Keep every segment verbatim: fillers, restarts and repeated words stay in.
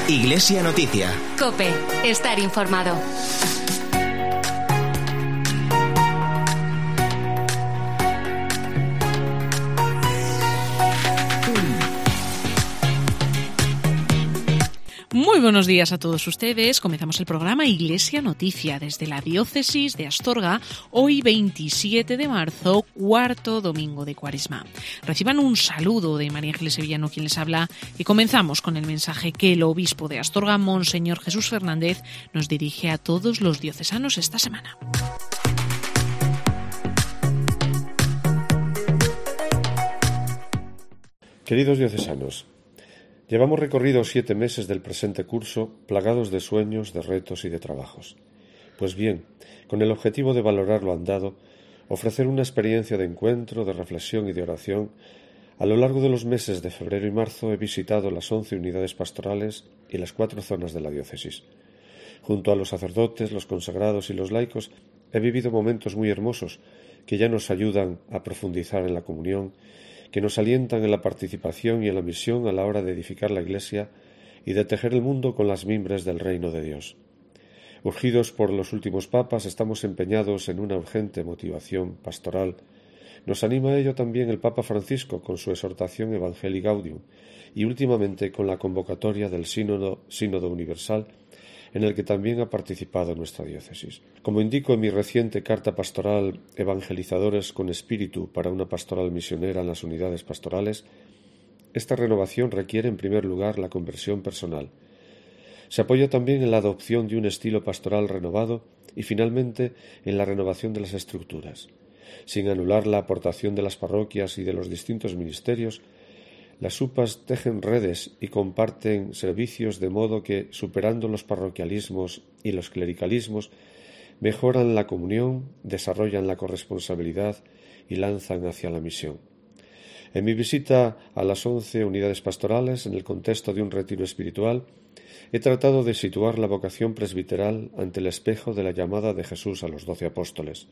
Iglesia Noticia. COPE. Estar informado. Muy buenos días a todos ustedes. Comenzamos el programa Iglesia Noticia desde la Diócesis de Astorga, hoy veintisiete de marzo, cuarto domingo de Cuaresma. Reciban un saludo de María Ángeles Sevillano, quien les habla, y comenzamos con el mensaje que el obispo de Astorga, Monseñor Jesús Fernández, nos dirige a todos los diocesanos esta semana. Queridos diocesanos, llevamos recorridos siete meses del presente curso plagados de sueños, de retos y de trabajos. Pues bien, con el objetivo de valorar lo andado, ofrecer una experiencia de encuentro, de reflexión y de oración, a lo largo de los meses de febrero y marzo he visitado las once unidades pastorales y las cuatro zonas de la diócesis. Junto a los sacerdotes, los consagrados y los laicos he vivido momentos muy hermosos que ya nos ayudan a profundizar en la comunión, que nos alientan en la participación y en la misión a la hora de edificar la Iglesia y de tejer el mundo con las mimbres del reino de Dios. Urgidos por los últimos papas, estamos empeñados en una urgente motivación pastoral. Nos anima a ello también el Papa Francisco con su exhortación Evangelii Gaudium y últimamente con la convocatoria del Sínodo, Sínodo Universal, en el que también ha participado nuestra diócesis. Como indico en mi reciente carta pastoral Evangelizadores con espíritu para una pastoral misionera en las unidades pastorales, esta renovación requiere en primer lugar la conversión personal. Se apoya también en la adopción de un estilo pastoral renovado y finalmente en la renovación de las estructuras. Sin anular la aportación de las parroquias y de los distintos ministerios, las U P As tejen redes y comparten servicios de modo que, superando los parroquialismos y los clericalismos, mejoran la comunión, desarrollan la corresponsabilidad y lanzan hacia la misión. En mi visita a las once unidades pastorales, en el contexto de un retiro espiritual, he tratado de situar la vocación presbiteral ante el espejo de la llamada de Jesús a los doce apóstoles.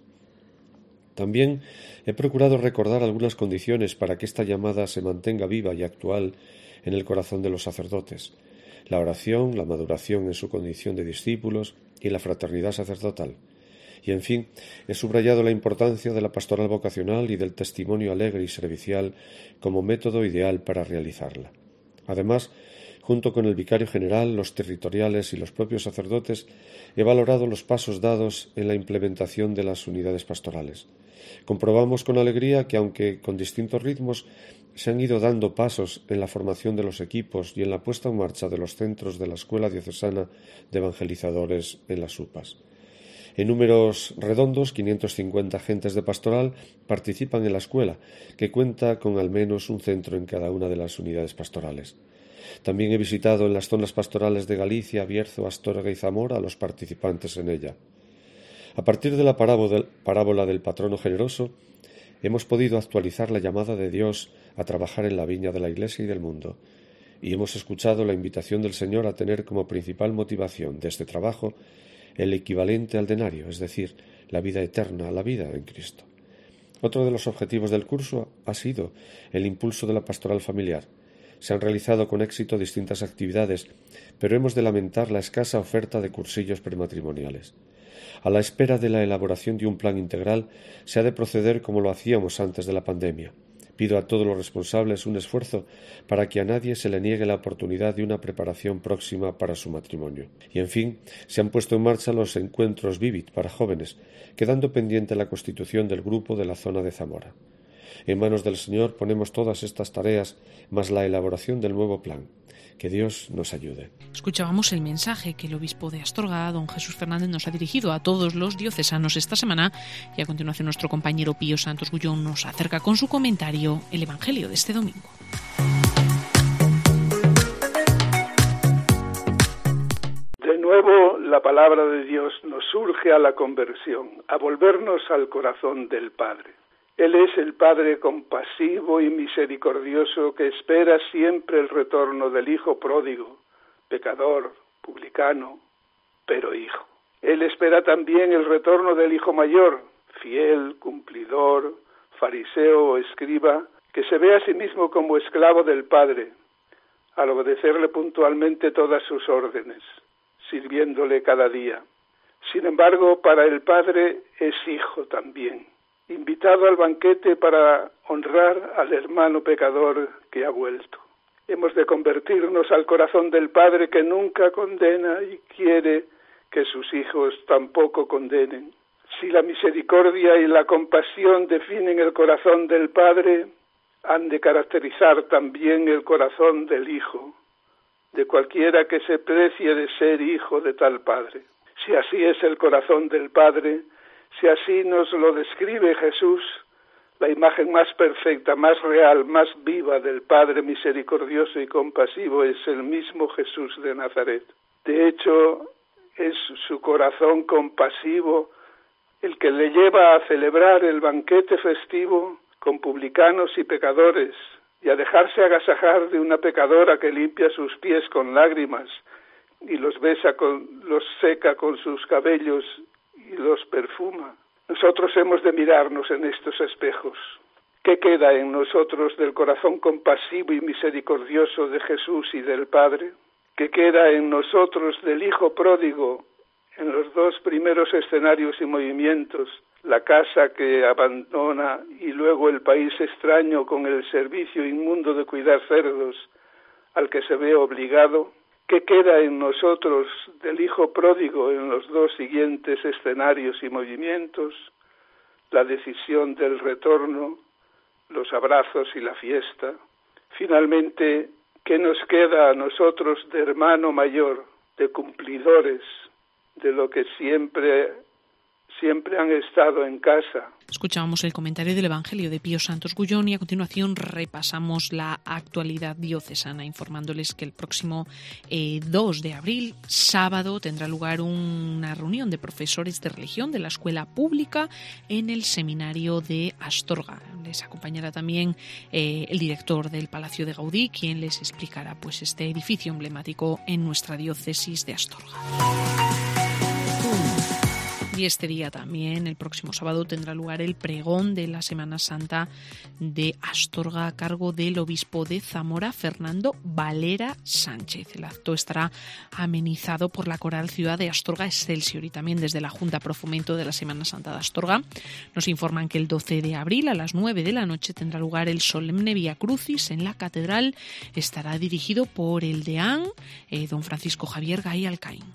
También he procurado recordar algunas condiciones para que esta llamada se mantenga viva y actual en el corazón de los sacerdotes: la oración, la maduración en su condición de discípulos y la fraternidad sacerdotal. Y, en fin, he subrayado la importancia de la pastoral vocacional y del testimonio alegre y servicial como método ideal para realizarla. Además, junto con el vicario general, los territoriales y los propios sacerdotes, he valorado los pasos dados en la implementación de las unidades pastorales. Comprobamos con alegría que, aunque con distintos ritmos, se han ido dando pasos en la formación de los equipos y en la puesta en marcha de los centros de la Escuela Diocesana de Evangelizadores en las U P As. En números redondos, quinientos cincuenta agentes de pastoral participan en la escuela, que cuenta con al menos un centro en cada una de las unidades pastorales. También he visitado en las zonas pastorales de Galicia, Bierzo, Astorga y Zamora a los participantes en ella. A partir de la parábola del patrono generoso, hemos podido actualizar la llamada de Dios a trabajar en la viña de la Iglesia y del mundo, y hemos escuchado la invitación del Señor a tener como principal motivación de este trabajo el equivalente al denario, es decir, la vida eterna, la vida en Cristo. Otro de los objetivos del curso ha sido el impulso de la pastoral familiar. Se han realizado con éxito distintas actividades, pero hemos de lamentar la escasa oferta de cursillos prematrimoniales. A la espera de la elaboración de un plan integral, se ha de proceder como lo hacíamos antes de la pandemia. Pido a todos los responsables un esfuerzo para que a nadie se le niegue la oportunidad de una preparación próxima para su matrimonio. Y, en fin, se han puesto en marcha los encuentros Vivit para jóvenes, quedando pendiente la constitución del grupo de la zona de Zamora. En manos del Señor ponemos todas estas tareas, más la elaboración del nuevo plan. Que Dios nos ayude. Escuchábamos el mensaje que el obispo de Astorga, don Jesús Fernández, nos ha dirigido a todos los diocesanos esta semana, y a continuación nuestro compañero Pío Santos Gullón nos acerca con su comentario el Evangelio de este domingo. De nuevo, la palabra de Dios nos urge a la conversión, a volvernos al corazón del Padre. Él es el Padre compasivo y misericordioso que espera siempre el retorno del Hijo pródigo, pecador, publicano, pero hijo. Él espera también el retorno del Hijo mayor, fiel, cumplidor, fariseo o escriba, que se ve a sí mismo como esclavo del Padre, al obedecerle puntualmente todas sus órdenes, sirviéndole cada día. Sin embargo, para el Padre es hijo también, invitado al banquete para honrar al hermano pecador que ha vuelto. Hemos de convertirnos al corazón del Padre, que nunca condena y quiere que sus hijos tampoco condenen. Si la misericordia y la compasión definen el corazón del Padre, han de caracterizar también el corazón del Hijo, de cualquiera que se precie de ser hijo de tal Padre. Si así es el corazón del Padre, si así nos lo describe Jesús, la imagen más perfecta, más real, más viva del Padre misericordioso y compasivo es el mismo Jesús de Nazaret. De hecho, es su corazón compasivo el que le lleva a celebrar el banquete festivo con publicanos y pecadores, y a dejarse agasajar de una pecadora que limpia sus pies con lágrimas y los besa con, los seca con sus cabellos y los perfuma. Nosotros hemos de mirarnos en estos espejos. ¿Qué queda en nosotros del corazón compasivo y misericordioso de Jesús y del Padre? ¿Qué queda en nosotros del Hijo pródigo en los dos primeros escenarios y movimientos? La casa que abandona y luego el país extraño con el servicio inmundo de cuidar cerdos al que se ve obligado. ¿Qué queda en nosotros del Hijo pródigo en los dos siguientes escenarios y movimientos? La decisión del retorno, los abrazos y la fiesta. Finalmente, ¿qué nos queda a nosotros de hermano mayor, de cumplidores, de lo que siempre, siempre han estado en casa? Escuchábamos el comentario del Evangelio de Pío Santos Gullón y a continuación repasamos la actualidad diocesana, informándoles que el próximo eh, dos de abril, sábado, tendrá lugar una reunión de profesores de religión de la escuela pública en el seminario de Astorga. Les acompañará también eh, el director del Palacio de Gaudí, quien les explicará pues este edificio emblemático en nuestra diócesis de Astorga. Y este día también, el próximo sábado, tendrá lugar el pregón de la Semana Santa de Astorga a cargo del obispo de Zamora, Fernando Valera Sánchez. El acto estará amenizado por la coral Ciudad de Astorga Excelsior y también desde la Junta Pro Fomento de la Semana Santa de Astorga nos informan que el doce de abril a las nueve de la noche tendrá lugar el solemne Vía Crucis en la catedral. Estará dirigido por el deán, eh, don Francisco Javier Gay Alcaín.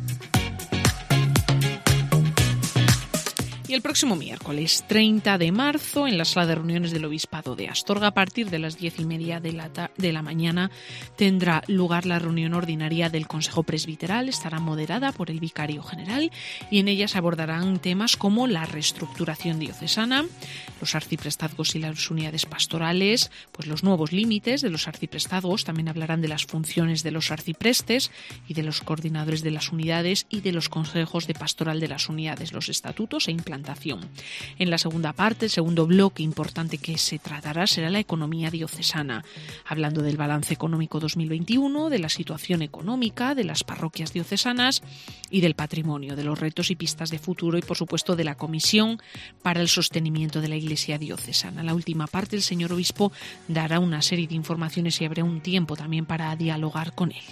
Y el próximo miércoles treinta de marzo, en la sala de reuniones del Obispado de Astorga, a partir de las diez y media de la, ta- de la mañana, tendrá lugar la reunión ordinaria del Consejo Presbiteral. Estará moderada por el Vicario General y en ella se abordarán temas como la reestructuración diocesana, los arciprestazgos y las unidades pastorales, pues los nuevos límites de los arciprestazgos. También hablarán de las funciones de los arciprestes y de los coordinadores de las unidades y de los consejos de pastoral de las unidades, los estatutos e implantación. En la segunda parte, el segundo bloque importante que se tratará será la economía diocesana, hablando del balance económico dos mil veintiuno, de la situación económica de las parroquias diocesanas y del patrimonio, de los retos y pistas de futuro y, por supuesto, de la Comisión para el Sostenimiento de la Iglesia Diocesana. En la última parte, el señor obispo dará una serie de informaciones y habrá un tiempo también para dialogar con él.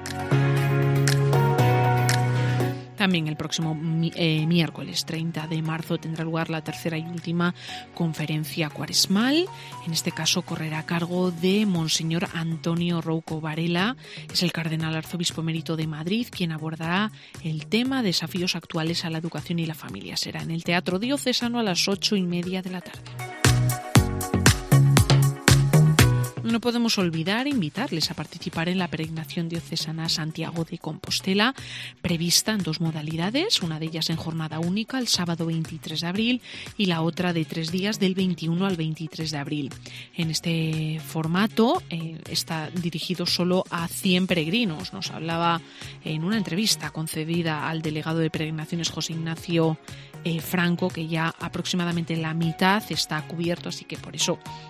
También el próximo eh, miércoles treinta de marzo tendrá lugar la tercera y última conferencia cuaresmal. En este caso correrá a cargo de Monseñor Antonio Rouco Varela, es el cardenal arzobispo emérito de Madrid, quien abordará el tema desafíos actuales a la educación y la familia. Será en el Teatro Diocesano a las ocho y media de la tarde. No podemos olvidar invitarles a participar en la peregrinación diocesana Santiago de Compostela, prevista en dos modalidades, una de ellas en jornada única el sábado veintitrés de abril y la otra de tres días del veintiuno al veintitrés de abril. En este formato eh, está dirigido solo a cien peregrinos. Nos hablaba en una entrevista concedida al delegado de peregrinaciones José Ignacio eh, Franco que ya aproximadamente la mitad está cubierto, así que por eso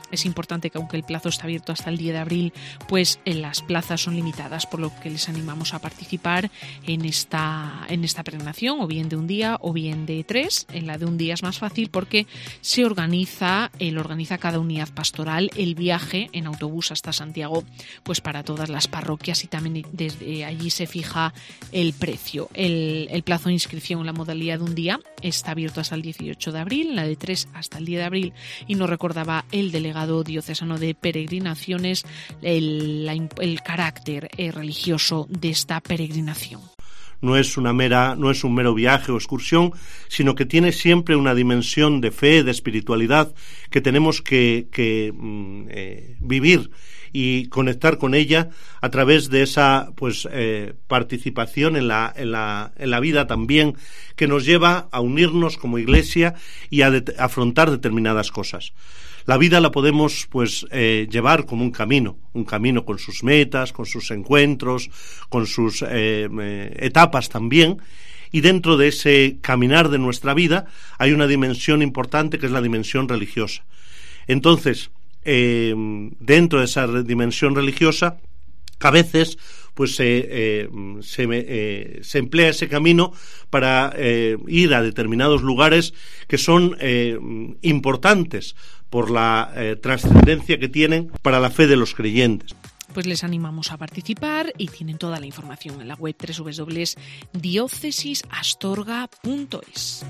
Es importante que aunque el plazo está abierto hasta el diez de abril, pues en las plazas son limitadas, por lo que les animamos a participar en esta, en esta peregrinación, o bien de un día o bien de tres. En la de un día es más fácil porque se organiza, el organiza cada unidad pastoral el viaje en autobús hasta Santiago, pues para todas las parroquias, y también desde allí se fija el precio. El, el plazo de inscripción en la modalidad de un día está abierto hasta el dieciocho de abril, en la de tres hasta el diez de abril, y nos recordaba el delegado diocesano de peregrinaciones el, la, el carácter eh, religioso de esta peregrinación. No es una mera, no es un mero viaje o excursión, sino que tiene siempre una dimensión de fe, de espiritualidad que tenemos que, que eh, vivir y conectar con ella a través de esa pues eh, participación en la, en la, en la vida también, que nos lleva a unirnos como Iglesia y a, de, a afrontar determinadas cosas. La vida la podemos pues eh, llevar como un camino, un camino con sus metas, con sus encuentros, con sus eh, eh, etapas también, y dentro de ese caminar de nuestra vida hay una dimensión importante que es la dimensión religiosa. Entonces, eh, dentro de esa dimensión religiosa, a veces pues eh, eh, se, eh, se emplea ese camino para eh, ir a determinados lugares que son eh, importantes por la eh, trascendencia que tienen para la fe de los creyentes. Pues les animamos a participar y tienen toda la información en la web doble u doble u doble u punto diócesis astorga punto es.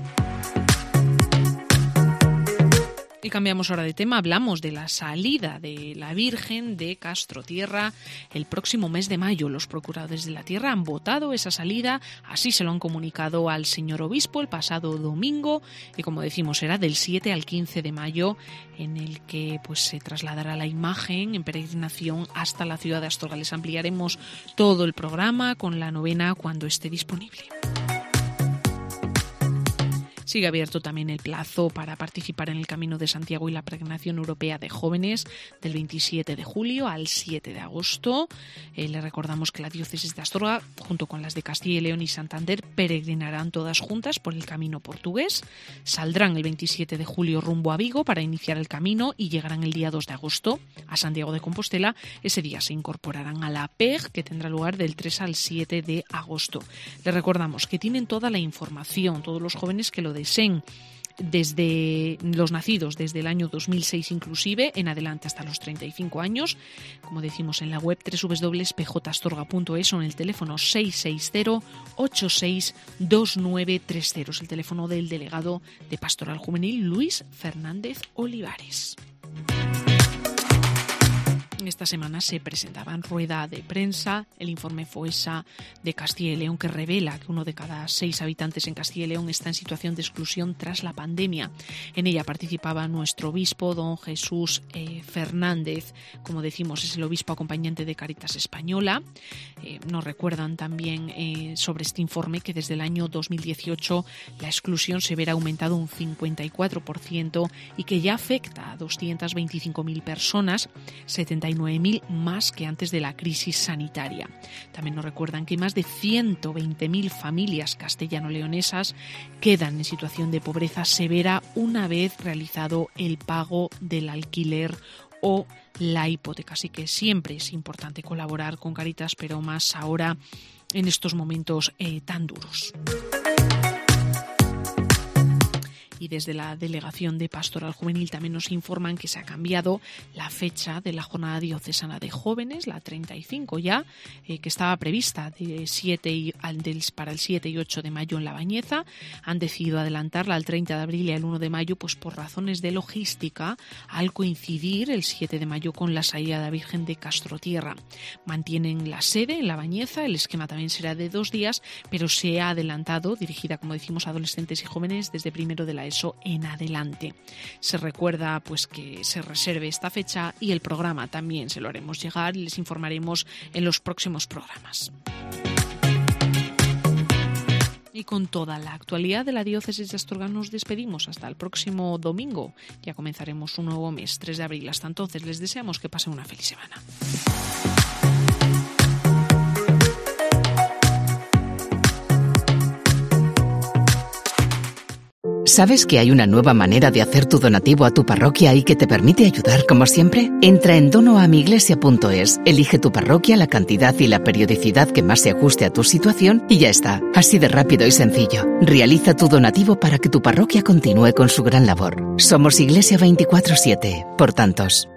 Y cambiamos ahora de tema, hablamos de la salida de la Virgen de Castrotierra el próximo mes de mayo. Los procuradores de la tierra han votado esa salida, así se lo han comunicado al señor obispo el pasado domingo, y como decimos será del siete al quince de mayo, en el que pues se trasladará la imagen en peregrinación hasta la ciudad de Astorga. Les ampliaremos todo el programa con la novena cuando esté disponible. Sigue abierto también el plazo para participar en el Camino de Santiago y la Peregrinación Europea de Jóvenes del veintisiete de julio al siete de agosto. Eh, le recordamos que la diócesis de Astorga, junto con las de Castilla y León y Santander, peregrinarán todas juntas por el camino portugués. Saldrán el veintisiete de julio rumbo a Vigo para iniciar el camino y llegarán el día dos de agosto a Santiago de Compostela. Ese día se incorporarán a la P E G, que tendrá lugar del tres al siete de agosto. Les recordamos que tienen toda la información, todos los jóvenes que lo deseen, desde los nacidos desde el año dos mil seis inclusive, en adelante hasta los treinta y cinco años, como decimos en la web doble u doble u doble u punto p j astorga punto es o en el teléfono seis seis cero ocho seis dos nueve tres cero, es el teléfono del delegado de Pastoral Juvenil, Luis Fernández Olivares. Esta semana se presentaba en rueda de prensa el informe FOESA de Castilla y León, que revela que uno de cada seis habitantes en Castilla y León está en situación de exclusión tras la pandemia. En ella participaba nuestro obispo, don Jesús eh, Fernández, como decimos, es el obispo acompañante de Cáritas Española. Eh, nos recuerdan también eh, sobre este informe que desde el año dos mil dieciocho la exclusión severa ha aumentado un cincuenta y cuatro por ciento y que ya afecta a doscientas veinticinco mil personas, setenta y nueve mil más que antes de la crisis sanitaria. También nos recuerdan que más de ciento veinte mil familias castellano-leonesas quedan en situación de pobreza severa una vez realizado el pago del alquiler o la hipoteca. Así que siempre es importante colaborar con Cáritas, pero más ahora en estos momentos eh, tan duros. Y desde la Delegación de Pastoral Juvenil también nos informan que se ha cambiado la fecha de la Jornada Diocesana de Jóvenes, la treinta y cinco ya, eh, que estaba prevista de siete y, al, del, para el siete y ocho de mayo en La Bañeza. Han decidido adelantarla al treinta de abril y al uno de mayo, pues por razones de logística, al coincidir el siete de mayo con la salida de la Virgen de Castrotierra. Mantienen la sede en La Bañeza, el esquema también será de dos días, pero se ha adelantado, dirigida, como decimos, a adolescentes y jóvenes desde primero de la eso en adelante. Se recuerda pues que se reserve esta fecha y el programa también se lo haremos llegar y les informaremos en los próximos programas. Y con toda la actualidad de la diócesis de Astorga nos despedimos hasta el próximo domingo. Ya comenzaremos un nuevo mes, tres de abril. Hasta entonces les deseamos que pasen una feliz semana. ¿Sabes que hay una nueva manera de hacer tu donativo a tu parroquia y que te permite ayudar como siempre? Entra en donoamiglesia punto es, elige tu parroquia, la cantidad y la periodicidad que más se ajuste a tu situación y ya está. Así de rápido y sencillo. Realiza tu donativo para que tu parroquia continúe con su gran labor. Somos Iglesia veinticuatro siete, por tantos.